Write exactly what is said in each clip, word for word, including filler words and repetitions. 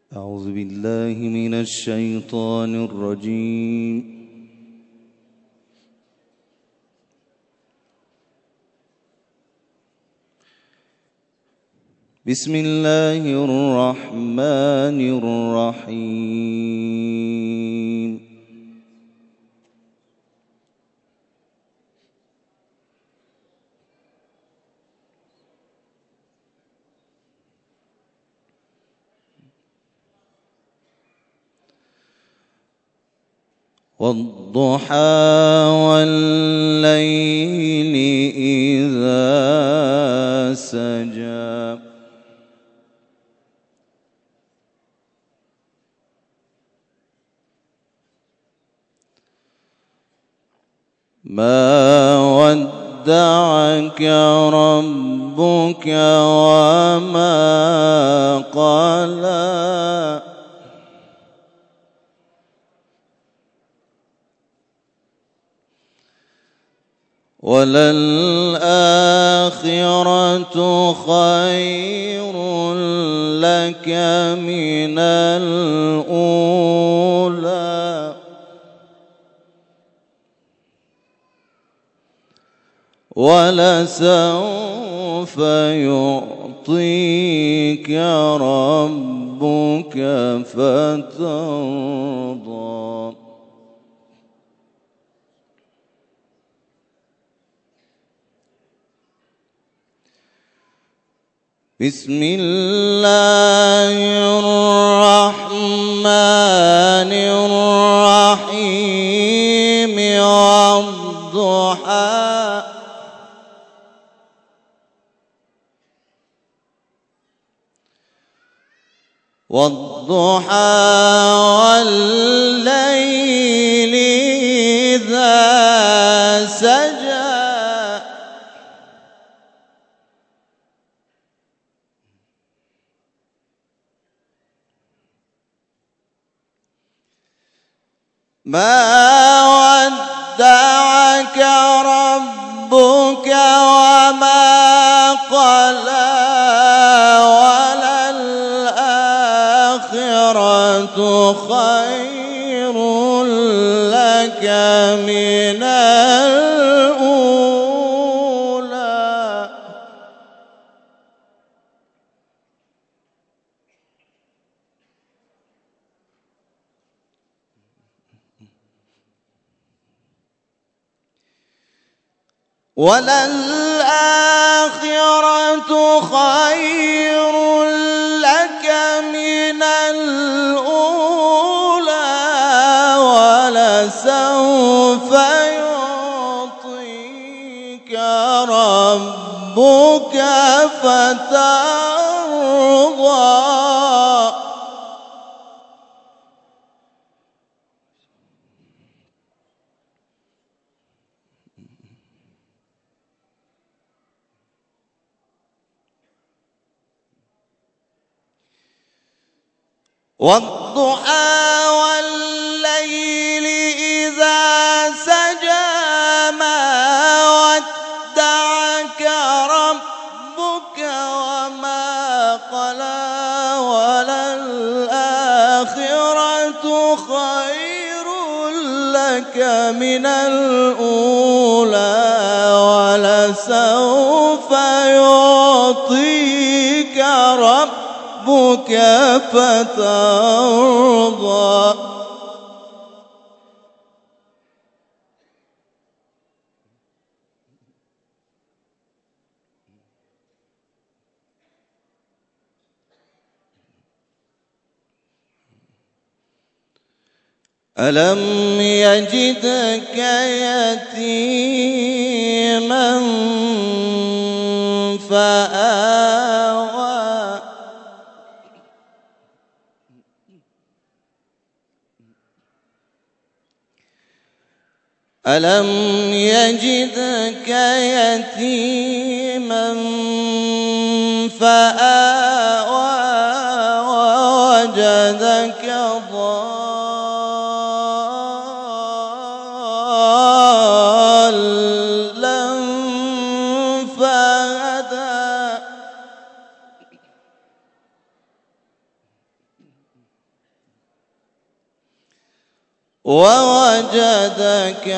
أعوذ بالله من الشيطان الرجيم. بسم الله الرحمن الرحيم. والضحى والليل إذا سجى ما ودعك ربك وما قلى وللآخرة خير لك من الأولى ولسوف يعطيك ربك فترضى. بسم الله الرحمن الرحيم. والضحى والضحى والليل إذا سجى ما ودعك ربك وما قلى وللآخرة خير لك من الأولى وللآخرة خير لك من الأولى ولسوف يعطيك ربك فترضى. والضحى والليل إذا سجى ما ودعك ربك وما قلى وللآخرة خير لك من الأولى ولسوف يعطيك ربك فترضى. ألم يجدك يتيما فآوى ألم يجدك يتيما فآوى ووجدك ضالا فهدى ووجدك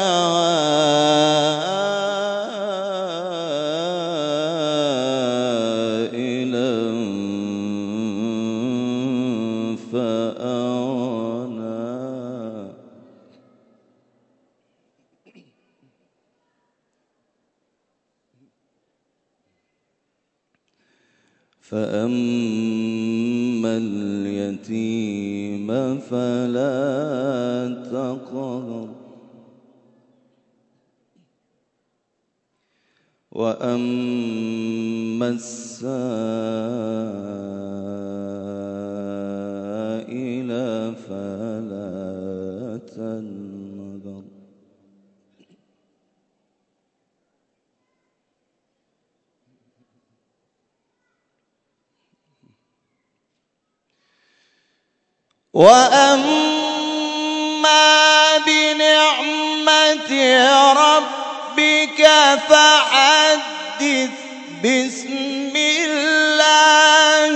عائلا فأغنى. فأما اليتيم فلا تقهر وأما السائل فلا تنهر. وأما بنعمة ربك فحدث. بسم الله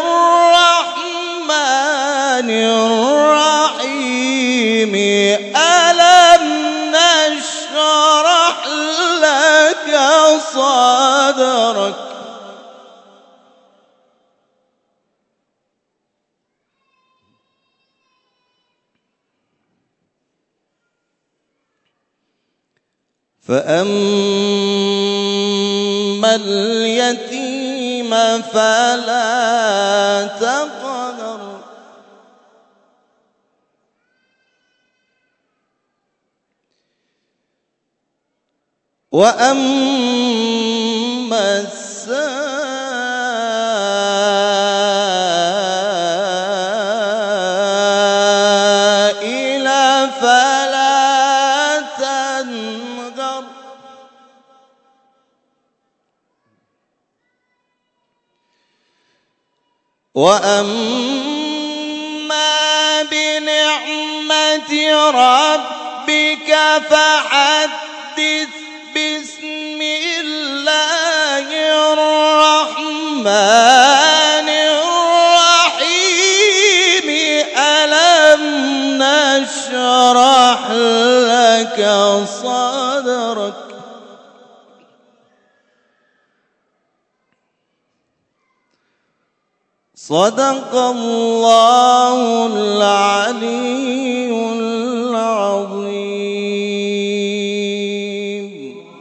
الرحمن الرحيم. ألم نشرح لك صدرك. فأما اليتيم فلا تقهر وأما السائل فلا تنهر. وأما بنعمة ربك فحدث. بسم الله الرحمن الرحيم. ألم نشرح لك صدرك. صدق الله العليم